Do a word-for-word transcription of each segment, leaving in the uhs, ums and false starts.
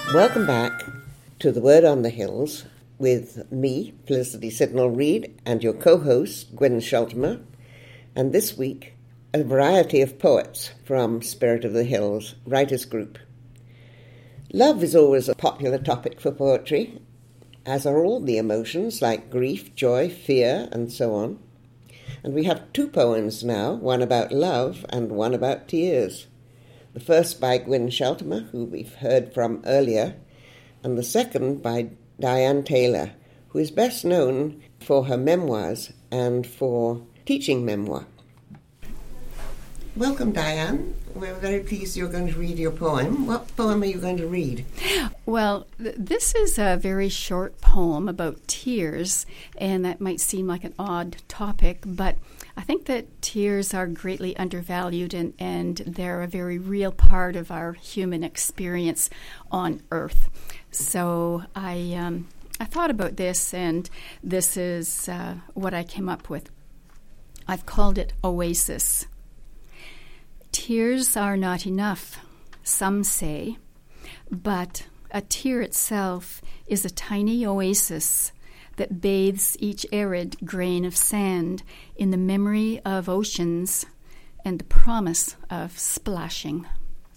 Welcome back to The Word on the Hills with me, Felicity Sidnall-Reid, and your co-host, Gwyn Sheltimer. And this week, a variety of poets from Spirit of the Hills Writers Group. Love is always a popular topic for poetry, as are all the emotions like grief, joy, fear, and so on. And we have two poems now, one about love and one about tears. The first by Gwyn Sheltimer, who we've heard from earlier, and the second by Diane Taylor, who is best known for her memoirs and for teaching memoir. Welcome, Diane. We're very pleased you're going to read your poem. What poem are you going to read? Well, th- this is a very short poem about tears, and that might seem like an odd topic, but I think that tears are greatly undervalued, and, and they're a very real part of our human experience on Earth. So I um, I thought about this, and this is uh, what I came up with. I've called it Oasis. Tears are not enough, some say, but a tear itself is a tiny oasis that bathes each arid grain of sand in the memory of oceans and the promise of splashing.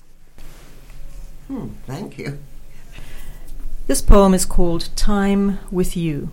Hmm, thank you. This poem is called Time with You.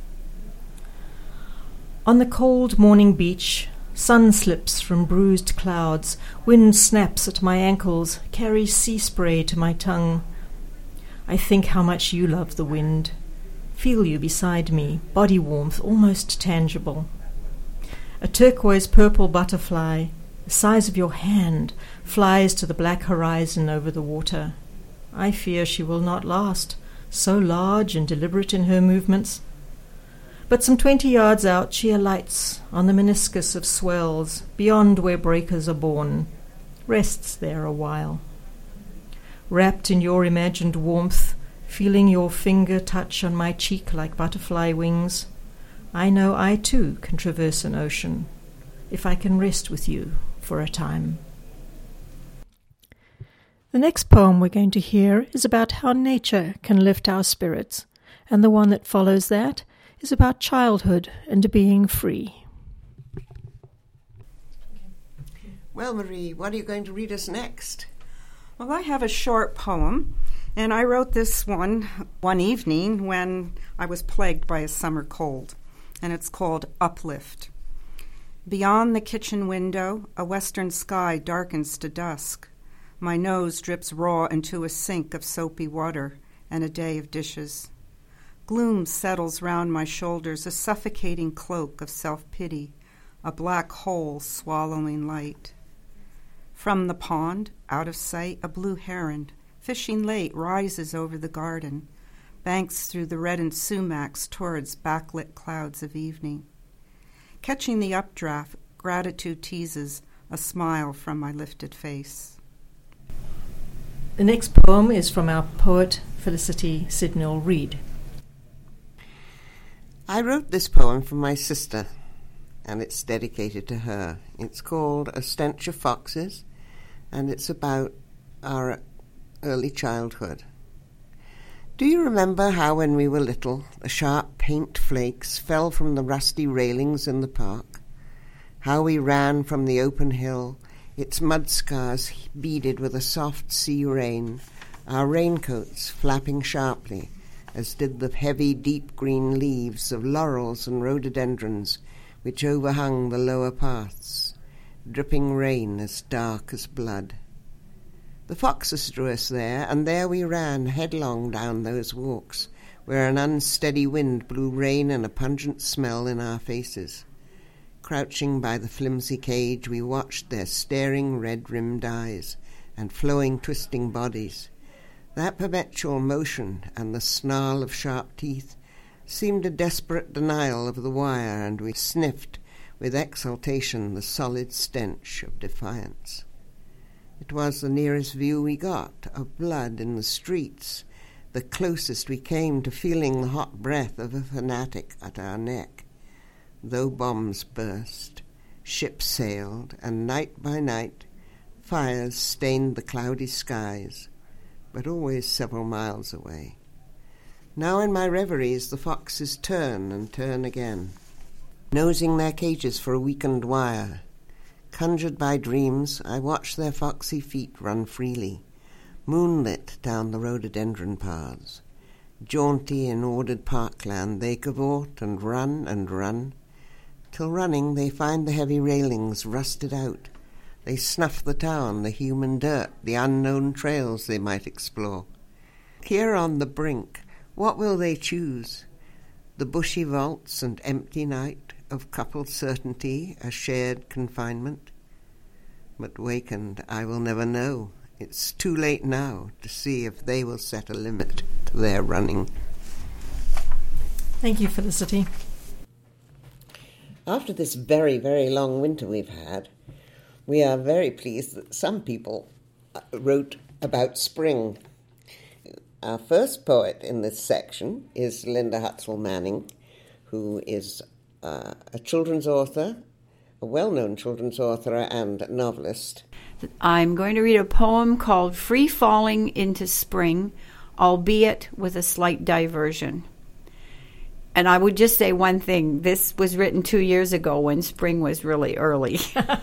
On the cold morning beach, sun slips from bruised clouds, wind snaps at my ankles, carries sea spray to my tongue. I think how much you love the wind. Feel you beside me, body warmth almost tangible. A turquoise purple butterfly, the size of your hand, flies to the black horizon over the water. I fear she will not last, so large and deliberate in her movements. But some twenty yards out she alights on the meniscus of swells, beyond where breakers are born, rests there a while. Wrapped in your imagined warmth, feeling your finger touch on my cheek like butterfly wings, I know I too can traverse an ocean, if I can rest with you for a time. The next poem we're going to hear is about how nature can lift our spirits, and the one that follows that is about childhood and being free. Well, Marie, what are you going to read us next? Well, I have a short poem, and I wrote this one one evening when I was plagued by a summer cold, and it's called Uplift. Beyond the kitchen window, a western sky darkens to dusk. My nose drips raw into a sink of soapy water and a day of dishes. Gloom settles round my shoulders, a suffocating cloak of self-pity, a black hole swallowing light. From the pond, out of sight, a blue heron, fishing late, rises over the garden, banks through the reddened sumacs towards backlit clouds of evening. Catching the updraft, gratitude teases a smile from my lifted face. The next poem is from our poet Felicity Sidnall-Reid. I wrote this poem for my sister, and it's dedicated to her. It's called A Stench of Foxes, and it's about our early childhood. Do you remember how when we were little, the sharp paint flakes fell from the rusty railings in the park? How we ran from the open hill, its mud scars beaded with a soft sea rain, our raincoats flapping sharply, as did the heavy deep green leaves of laurels and rhododendrons which overhung the lower paths, dripping rain as dark as blood. The foxes drew us there, and there we ran headlong down those walks, where an unsteady wind blew rain and a pungent smell in our faces. Crouching by the flimsy cage, we watched their staring red-rimmed eyes and flowing, twisting bodies. That perpetual motion and the snarl of sharp teeth seemed a desperate denial of the wire, and we sniffed with exultation the solid stench of defiance. It was the nearest view we got of blood in the streets, the closest we came to feeling the hot breath of a fanatic at our neck. Though bombs burst, ships sailed, and night by night fires stained the cloudy skies, but always several miles away. Now in my reveries the foxes turn and turn again, nosing their cages for a weakened wire. Conjured by dreams, I watch their foxy feet run freely, moonlit down the rhododendron paths. Jaunty in ordered parkland, they cavort and run and run, till running they find the heavy railings rusted out. They snuff the town, the human dirt, the unknown trails they might explore. Here on the brink, what will they choose? The bushy vaults and empty night of coupled certainty, a shared confinement? But wakened, I will never know. It's too late now to see if they will set a limit to their running. Thank you, Felicity. After this very, very long winter we've had, we are very pleased that some people wrote about spring. Our first poet in this section is Linda Hutsell Manning, who is uh, a children's author, a well-known children's author and novelist. I'm going to read a poem called Free Falling into Spring, albeit with a slight diversion. And I would just say one thing. This was written two years ago when spring was really early.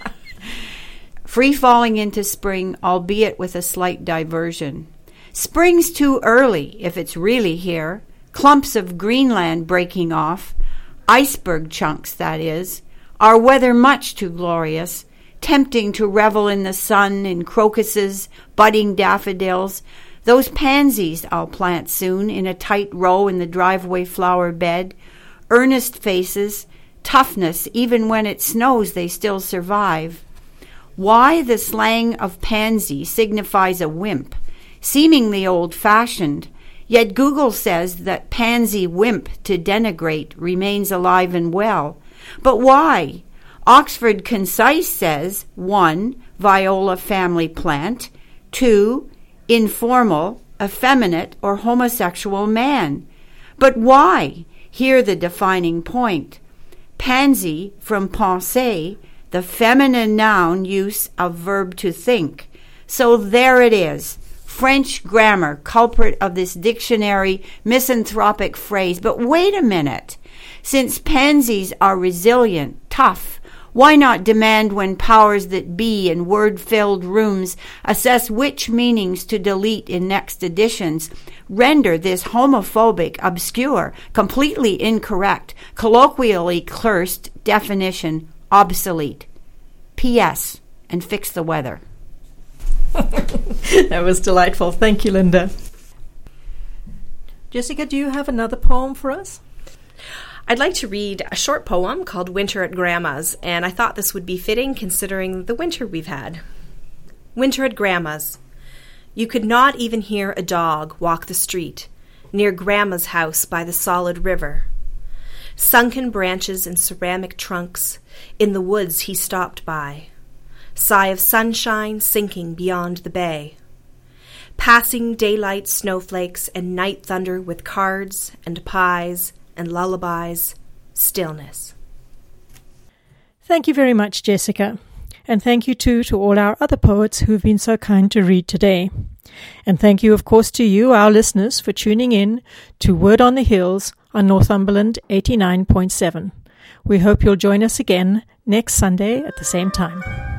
Free falling into spring, albeit with a slight diversion. Spring's too early, if it's really here. Clumps of Greenland breaking off. Iceberg chunks, that is. Our weather much too glorious. Tempting to revel in the sun, in crocuses, budding daffodils. Those pansies I'll plant soon in a tight row in the driveway flower bed. Earnest faces, toughness, even when it snows they still survive. Why the slang of pansy signifies a wimp, seemingly old-fashioned, yet Google says that pansy wimp to denigrate remains alive and well. But why? Oxford Concise says, one, viola family plant, two, informal, effeminate, or homosexual man. But why? Here the defining point. Pansy, from penser, the feminine noun use of verb to think. So there it is. French grammar, culprit of this dictionary misanthropic phrase. But wait a minute. Since pansies are resilient, tough, why not demand when powers that be in word-filled rooms assess which meanings to delete in next editions, render this homophobic, obscure, completely incorrect, colloquially cursed definition obsolete? P S. And fix the weather. That was delightful. Thank you, Linda. Jessica, do you have another poem for us? I'd like to read a short poem called Winter at Grandma's, and I thought this would be fitting considering the winter we've had. Winter at Grandma's. You could not even hear a dog walk the street near Grandma's house by the solid river. Sunken branches and ceramic trunks, in the woods he stopped by. Sigh of sunshine sinking beyond the bay. Passing daylight snowflakes and night thunder with cards and pies and lullabies, stillness. Thank you very much, Jessica. And thank you too to all our other poets who have been so kind to read today. And thank you, of course, to you, our listeners, for tuning in to Word on the Hills on Northumberland eighty-nine point seven. We hope you'll join us again next Sunday at the same time.